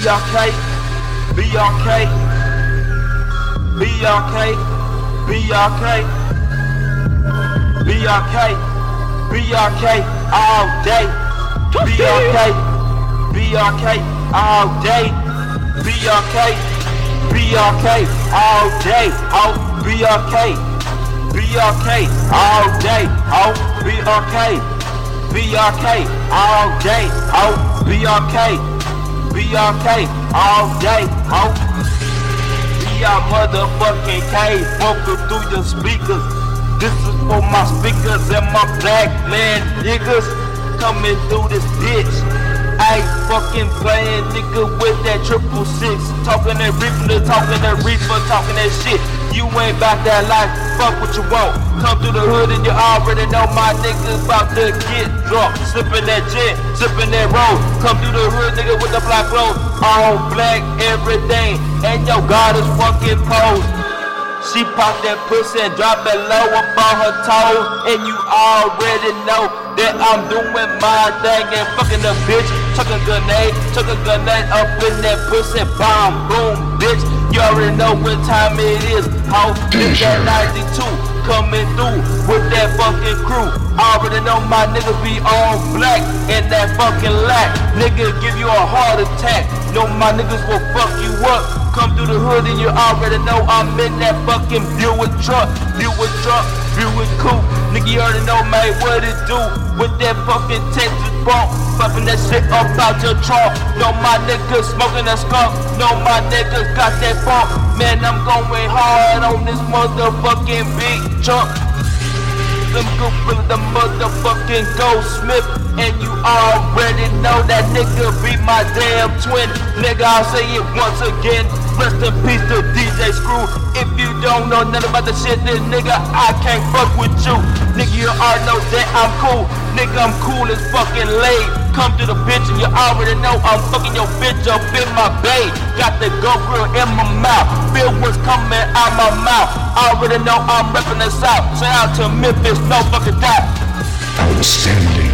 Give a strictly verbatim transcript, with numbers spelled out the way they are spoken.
R K, B R K, B R K, B R K, B R K, B R K all day. B R K, B R K all day. B R K, B R K all day. Oh, B R K, B R K all day. Oh, B R K, B R K all day. Oh, B R K, B R K all day. Oh, B R motherfucking K, vocal through your speakers. This is for my speakers and my black man niggas coming through this bitch. I ain't fucking playing, nigga, with that triple six. Talking that reaper, talking that reaper, talking that shit. You ain't about that life, fuck what you want. Come through the hood and you already know my niggas about to get drunk. Sipping that gin, sipping that roll. Come through the hood, nigga, with the black clothes. All black, everything. And yo, God is fucking pose. She pop that pussy and drop it low up on her toes. And you already know that I'm doing my thing and fucking the bitch. Chuck a grenade, chuck a grenade up in that pussy. Bomb, boom, bitch. You already know what time it is. How it's that ninety-two coming through with that fucking crew. Already know my nigga be all black and that fucking lack. Nigga give you a heart attack. Know my niggas will fuck you up. Come through the hood and you already know I'm in that fucking Buick truck. Buick truck, Buick coupe. Nigga, you already know, man, what it do with that fucking Texas bump. Bumping that shit up out your trunk. Know my niggas smoking that skunk. Know my niggas got that bump. Man, I'm going hard on this motherfucking big truck. Them good with the motherfucking Goldsmith. And you already know that nigga be my damn twin. Nigga, I'll say it once again. Rest in peace to D J Screw. If you don't know nothing about the shit, then nigga, I can't fuck with you. Nigga, you already know that I'm cool. Nigga, I'm cool as fucking laid. Come to the bitch and you already know I'm fucking your bitch up in my bay. Got the go grill in my mouth. Feel what's coming out my mouth. Already know I'm repping the South. Shout out to Memphis, no fucking doubt. Outstanding.